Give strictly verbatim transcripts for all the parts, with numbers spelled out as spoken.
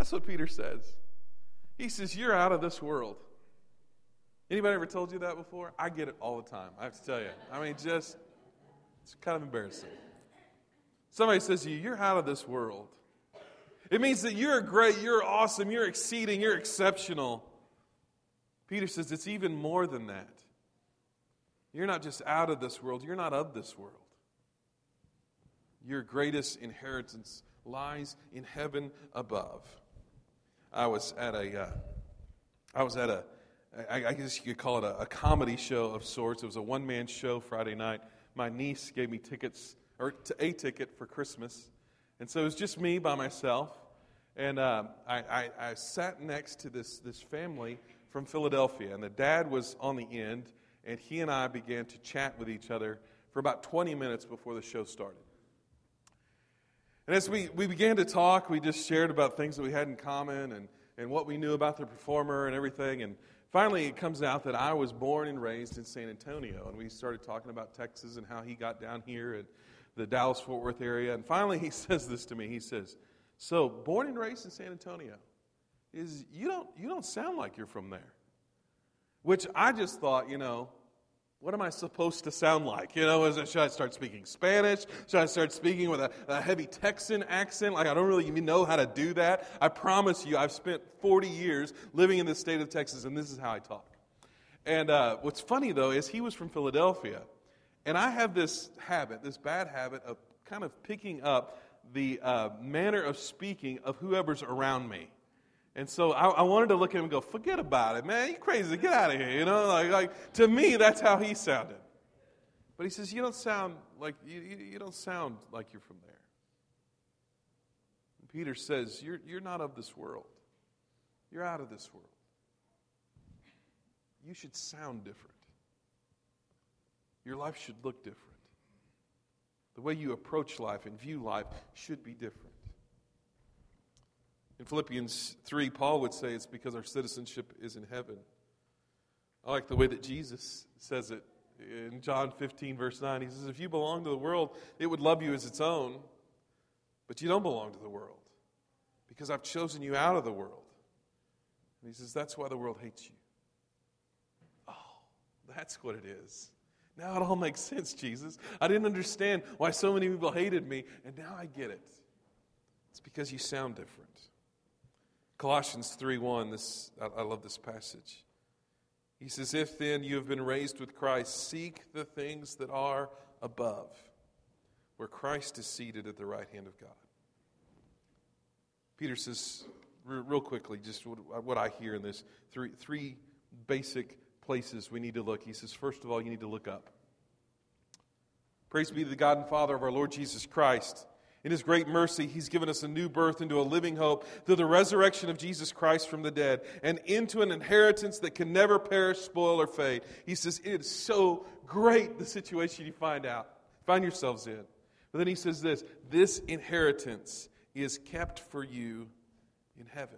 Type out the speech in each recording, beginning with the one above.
That's what Peter says. He says, you're out of this world. Anybody ever told you that before? I get it all the time, I have to tell you. I mean, just, it's kind of embarrassing. Somebody says to you, you're out of this world. It means that you're great, you're awesome, you're exceeding, you're exceptional. Peter says it's even more than that. You're not just out of this world, you're not of this world. Your greatest inheritance lies in heaven above. I was at a, uh, I was at a, I, I guess you could call it a, a comedy show of sorts. It was a one-man show Friday night. My niece gave me tickets, or to a ticket for Christmas. And so it was just me by myself. And uh, I, I, I sat next to this, this family from Philadelphia. And the dad was on the end, and he and I began to chat with each other for about twenty minutes before the show started. And as we, we began to talk, we just shared about things that we had in common and, and what we knew about the performer and everything. And finally, it comes out that I was born and raised in San Antonio. And we started talking about Texas and how he got down here at the Dallas-Fort Worth area. And finally, he says this to me. He says, so, born and raised in San Antonio, is you don't you don't sound like you're from there. Which I just thought, you know, what am I supposed to sound like? You know, is it, should I start speaking Spanish? Should I start speaking with a, a heavy Texan accent? Like, I don't really even know how to do that. I promise you, I've spent forty years living in the state of Texas, and this is how I talk. And uh, what's funny, though, is he was from Philadelphia. And I have this habit, this bad habit of kind of picking up the uh, manner of speaking of whoever's around me. And so I, I wanted to look at him and go, forget about it, man. You crazy. Get out of here. You know, like, like to me, that's how he sounded. But he says, you don't sound like you, you, you don't sound like you're from there. And Peter says, you're, you're not of this world. You're out of this world. You should sound different. Your life should look different. The way you approach life and view life should be different. In Philippians three, Paul would say it's because our citizenship is in heaven. I like the way that Jesus says it in John fifteen, verse nine. He says, if you belong to the world, it would love you as its own. But you don't belong to the world because I've chosen you out of the world. And he says, that's why the world hates you. Oh, that's what it is. Now it all makes sense, Jesus. I didn't understand why so many people hated me, and now I get it. It's because you sound different. Colossians three one, this, I, I love this passage. He says, if then you have been raised with Christ, seek the things that are above, where Christ is seated at the right hand of God. Peter says, r- real quickly, just what, what I hear in this, three, three basic places we need to look. He says, first of all, you need to look up. Praise be to the God and Father of our Lord Jesus Christ. In His great mercy, He's given us a new birth into a living hope through the resurrection of Jesus Christ from the dead and into an inheritance that can never perish, spoil, or fade. He says, it is so great the situation you find out, find yourselves in. But then He says this, this inheritance is kept for you in heaven.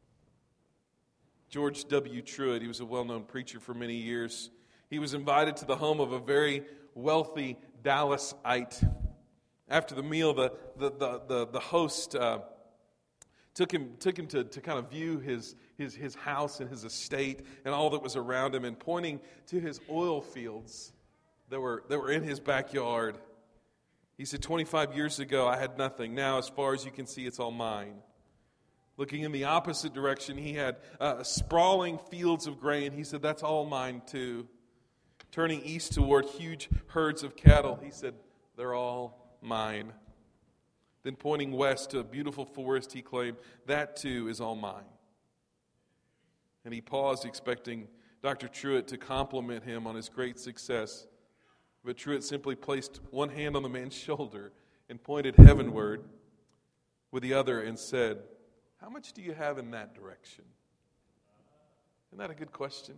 George W. Truett, he was a well-known preacher for many years. He was invited to the home of a very wealthy Dallasite. After the meal, the the the the, the host uh, took him took him to, to kind of view his, his his house and his estate and all that was around him, and pointing to his oil fields that were that were in his backyard. He said, twenty-five years ago, I had nothing. Now, as far as you can see, it's all mine. Looking in the opposite direction, he had uh, sprawling fields of grain. He said, that's all mine too. Turning east toward huge herds of cattle, he said, they're all mine. Then pointing west to a beautiful forest, he claimed, that too is all mine. And he paused, expecting Doctor Truett to compliment him on his great success. But Truett simply placed one hand on the man's shoulder and pointed heavenward with the other and said, how much do you have in that direction? Isn't that a good question?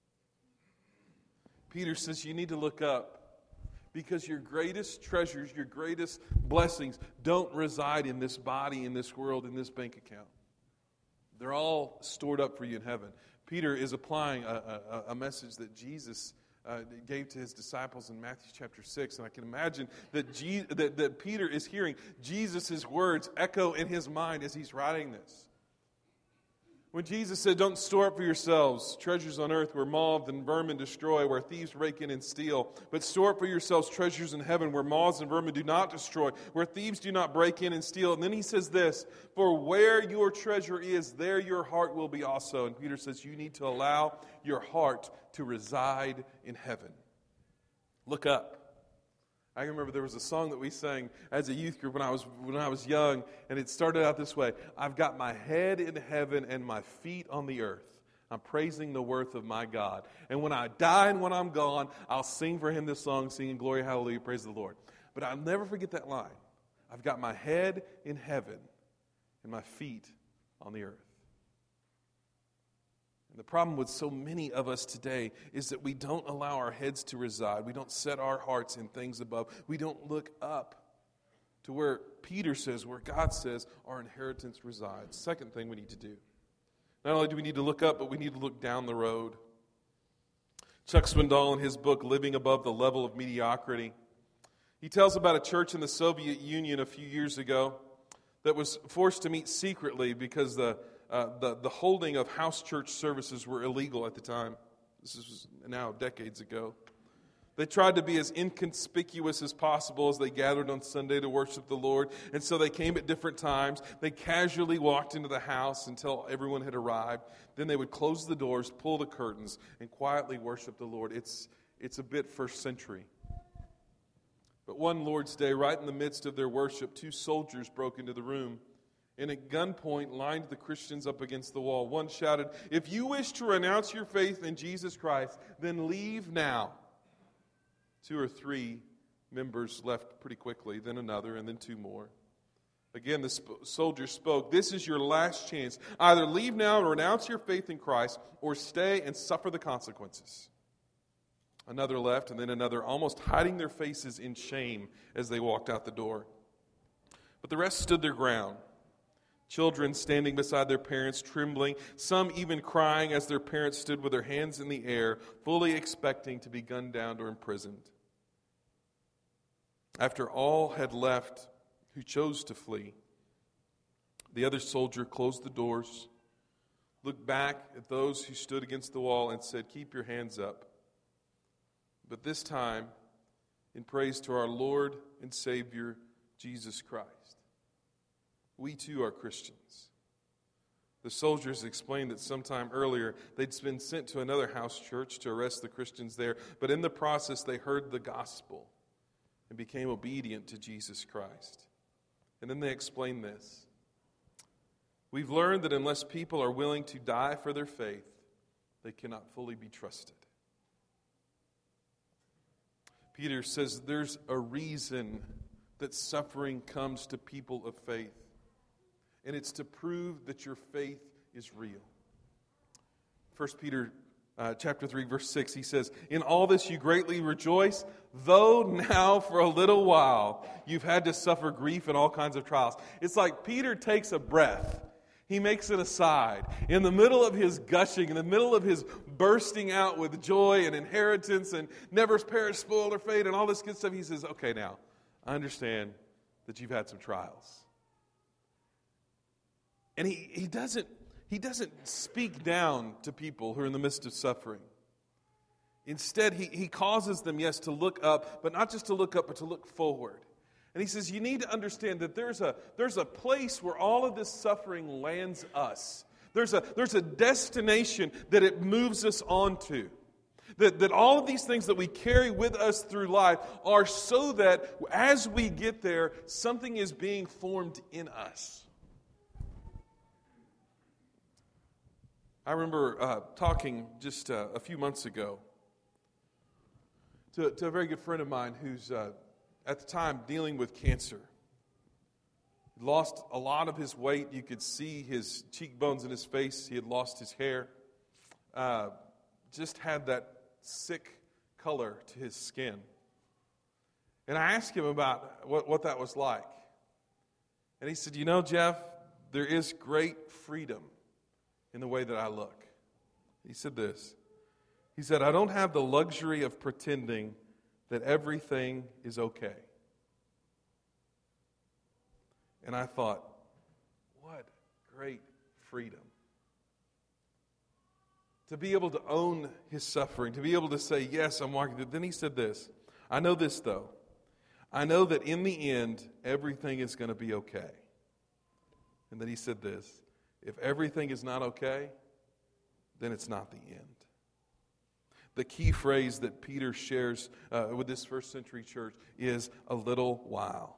Peter says you need to look up. Because your greatest treasures, your greatest blessings don't reside in this body, in this world, in this bank account. They're all stored up for you in heaven. Peter is applying a, a, a message that Jesus uh, gave to his disciples in Matthew chapter six. And I can imagine that, Je- that, that Peter is hearing Jesus' words echo in his mind as he's writing this. When Jesus said, don't store up for yourselves treasures on earth where moth and vermin destroy, where thieves break in and steal, but store up for yourselves treasures in heaven where moths and vermin do not destroy, where thieves do not break in and steal. And then he says this, for where your treasure is, there your heart will be also. And Peter says, you need to allow your heart to reside in heaven. Look up. I remember there was a song that we sang as a youth group when I was when I was young, and it started out this way. I've got my head in heaven and my feet on the earth. I'm praising the worth of my God. And when I die and when I'm gone, I'll sing for him this song, singing glory, hallelujah, praise the Lord. But I'll never forget that line. I've got my head in heaven and my feet on the earth. And the problem with so many of us today is that we don't allow our heads to reside. We don't set our hearts in things above. We don't look up to where Peter says, where God says our inheritance resides. Second thing we need to do. Not only do we need to look up, but we need to look down the road. Chuck Swindoll, in his book, Living Above the Level of Mediocrity, he tells about a church in the Soviet Union a few years ago that was forced to meet secretly because the Uh, the, the holding of house church services were illegal at the time. This was now decades ago. They tried to be as inconspicuous as possible as they gathered on Sunday to worship the Lord. And so they came at different times. They casually walked into the house until everyone had arrived. Then they would close the doors, pull the curtains, and quietly worship the Lord. It's, it's a bit first century. But one Lord's Day, right in the midst of their worship, two soldiers broke into the room and at gunpoint lined the Christians up against the wall. One shouted, if you wish to renounce your faith in Jesus Christ, then leave now. Two or three members left pretty quickly, then another, and then two more. Again, the sp- soldier spoke, this is your last chance. Either leave now and renounce your faith in Christ, or stay and suffer the consequences. Another left, and then another, almost hiding their faces in shame as they walked out the door. But the rest stood their ground. Children standing beside their parents, trembling, some even crying as their parents stood with their hands in the air, fully expecting to be gunned down or imprisoned. After all had left who chose to flee, the other soldier closed the doors, looked back at those who stood against the wall, and said, keep your hands up. But this time, in praise to our Lord and Savior, Jesus Christ. We too are Christians. The soldiers explained that sometime earlier they'd been sent to another house church to arrest the Christians there, but in the process they heard the gospel and became obedient to Jesus Christ. And then they explained this. We've learned that unless people are willing to die for their faith, they cannot fully be trusted. Peter says there's a reason that suffering comes to people of faith. And it's to prove that your faith is real. First Peter uh, chapter three, verse six, he says, in all this you greatly rejoice, though now for a little while you've had to suffer grief and all kinds of trials. It's like Peter takes a breath. He makes an aside. In the middle of his gushing, in the middle of his bursting out with joy and inheritance and never perish, spoil, or fade, and all this good stuff, he says, okay, now, I understand that you've had some trials. And he, he doesn't he doesn't speak down to people who are in the midst of suffering. Instead, he, he causes them, yes, to look up, but not just to look up, but to look forward. And he says, you need to understand that there's a there's a place where all of this suffering lands us. There's a there's a destination that it moves us onto. That, that all of these things that we carry with us through life are so that as we get there, something is being formed in us. I remember uh, talking just uh, a few months ago to, to a very good friend of mine who's uh, at the time dealing with cancer. He lost a lot of his weight. You could see his cheekbones in his face. He had lost his hair. Uh, just had that sick color to his skin. And I asked him about what, what that was like. And he said, you know, Jeff, there is great freedom in the way that I look. He said this. He said, I don't have the luxury of pretending that everything is okay. And I thought, what great freedom. to be able to own his suffering, to be able to say, yes, I'm walking through. Then he said this, I know this though. I know that in the end, everything is going to be okay. And then he said this, if everything is not okay, then it's not the end. The key phrase that Peter shares uh, with this first century church is a little while.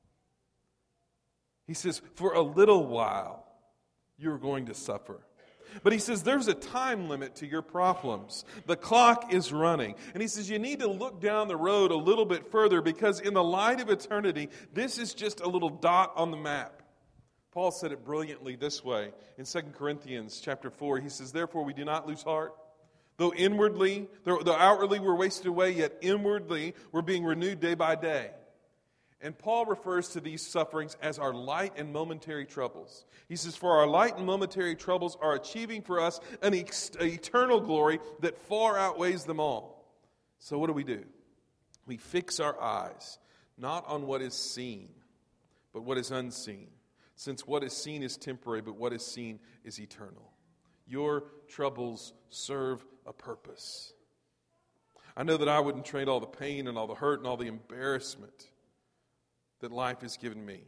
He says, for a little while, you're going to suffer. But he says there's a time limit to your problems. The clock is running. And he says you need to look down the road a little bit further because in the light of eternity, this is just a little dot on the map. Paul said it brilliantly this way in Second Corinthians chapter four. He says, therefore we do not lose heart. Though inwardly, though outwardly we're wasted away, yet inwardly we're being renewed day by day. And Paul refers to these sufferings as our light and momentary troubles. He says, for our light and momentary troubles are achieving for us an ex- eternal glory that far outweighs them all. So what do we do? We fix our eyes, not on what is seen, but what is unseen. Since what is seen is temporary, but what is seen is eternal. Your troubles serve a purpose. I know that I wouldn't trade all the pain and all the hurt and all the embarrassment that life has given me.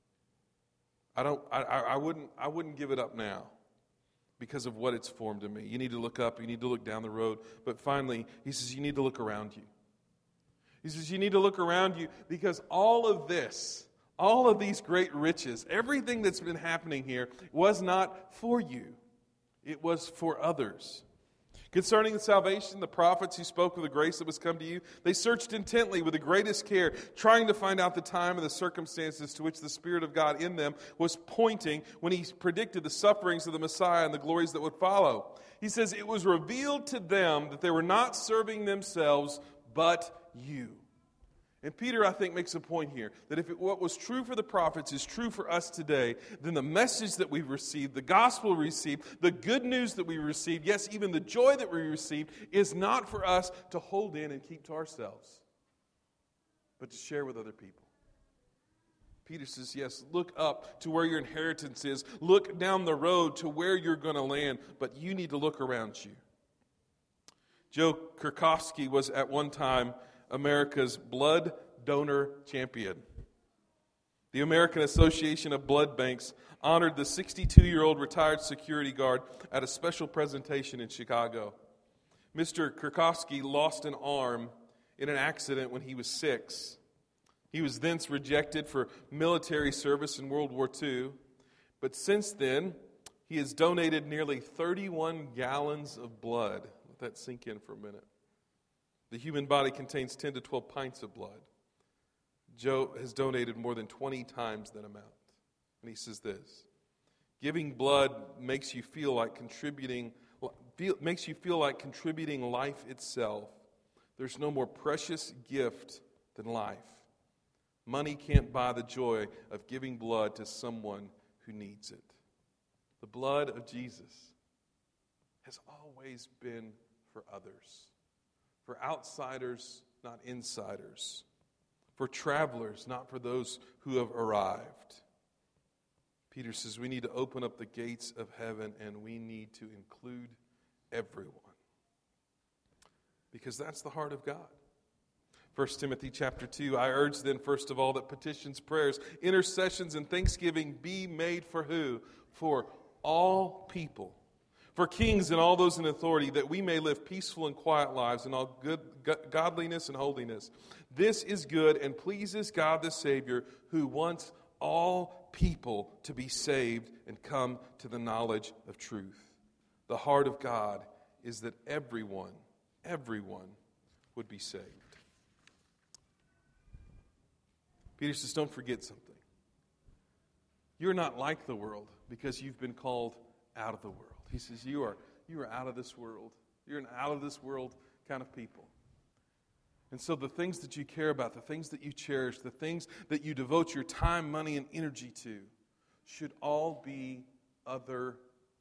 I don't. I, I wouldn't. I wouldn't give it up now because of what it's formed in me. You need to look up. You need to look down the road. But finally, he says you need to look around you. He says you need to look around you because all of this, all of these great riches, everything that's been happening here was not for you. It was for others. Concerning the salvation, the prophets who spoke of the grace that was come to you, they searched intently with the greatest care, trying to find out the time and the circumstances to which the Spirit of God in them was pointing when he predicted the sufferings of the Messiah and the glories that would follow. He says, it was revealed to them that they were not serving themselves, but you. And Peter, I think, makes a point here that if it, what was true for the prophets is true for us today, then the message that we've received, the gospel we received, the good news that we received, yes, even the joy that we received, is not for us to hold in and keep to ourselves, but to share with other people. Peter says, yes, look up to where your inheritance is. Look down the road to where you're going to land, but you need to look around you. Joe Kurkowski was at one time America's blood donor champion. The American Association of Blood Banks honored the sixty-two-year-old retired security guard at a special presentation in Chicago. Mister Kurkowski lost an arm in an accident when he was six. He was thence rejected for military service in World War Two. But since then, he has donated nearly thirty-one gallons of blood. Let that sink in for a minute. The human body contains ten to twelve pints of blood. Joe has donated more than twenty times that amount. And he says this, giving blood makes you feel like contributing, feel, makes you feel like contributing life itself. There's no more precious gift than life. Money can't buy the joy of giving blood to someone who needs it. The blood of Jesus has always been for others. For outsiders, not insiders. For travelers, not for those who have arrived. Peter says we need to open up the gates of heaven and we need to include everyone. Because that's the heart of God. First Timothy chapter two, I urge then first of all that petitions, prayers, intercessions, and thanksgiving be made for who? For all people. For kings and all those in authority, that we may live peaceful and quiet lives in all good godliness and holiness. This is good and pleases God the Savior, who wants all people to be saved and come to the knowledge of truth. The heart of God is that everyone, everyone would be saved. Peter says, don't forget something. You're not like the world because you've been called out of the world. He says, you are, you are out of this world. You're an out of this world kind of people. And so the things that you care about, the things that you cherish, the things that you devote your time, money, and energy to should all be otherworldly.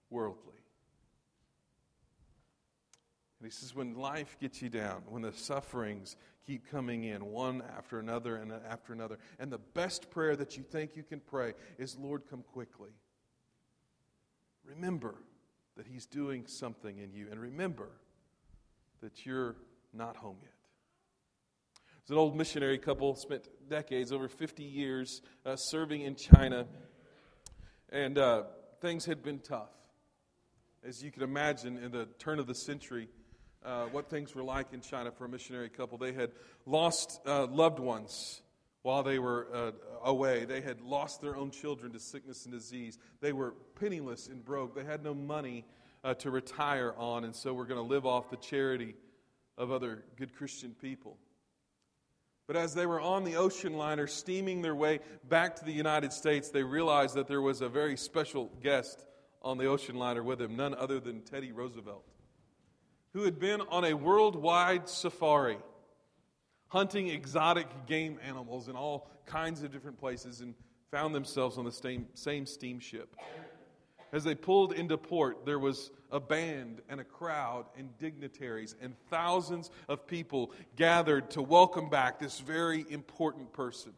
And he says, when life gets you down, when the sufferings keep coming in one after another and after another, and the best prayer that you think you can pray is, Lord, come quickly. Remember that He's doing something in you. And remember that you're not home yet. There's an old missionary couple, spent decades, over fifty years, uh, serving in China. And uh, things had been tough. As you can imagine, in the turn of the century, uh, what things were like in China for a missionary couple. They had lost uh, loved ones while they were uh, away. They had lost their own children to sickness and disease. They were penniless and broke. They had no money uh, to retire on, and so were going to live off the charity of other good Christian people. But as they were on the ocean liner steaming their way back to the United States, they realized that there was a very special guest on the ocean liner with them, none other than Teddy Roosevelt, who had been on a worldwide safari, hunting exotic game animals in all kinds of different places, and found themselves on the same, same steamship. As they pulled into port, there was a band and a crowd and dignitaries and thousands of people gathered to welcome back this very important person.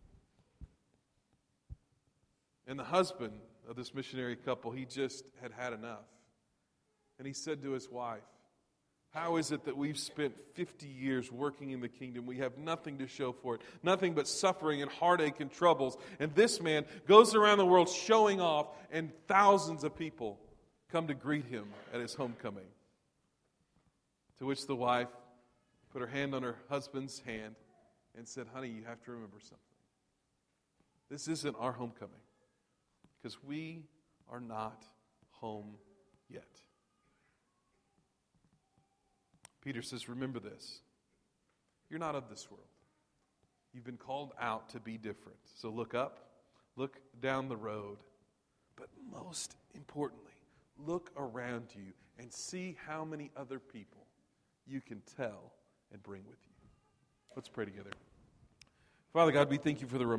And the husband of this missionary couple, he just had had enough. And he said to his wife, "How is it that we've spent fifty years working in the kingdom? We have nothing to show for it, nothing but suffering and heartache and troubles. And this man goes around the world showing off, and thousands of people come to greet him at his homecoming." To which the wife put her hand on her husband's hand and said, "Honey, you have to remember something. This isn't our homecoming, because we are not home yet." Peter says, remember this. You're not of this world. You've been called out to be different. So look up, look down the road, but most importantly, look around you and see how many other people you can tell and bring with you. Let's pray together. Father God, we thank you for the reminder.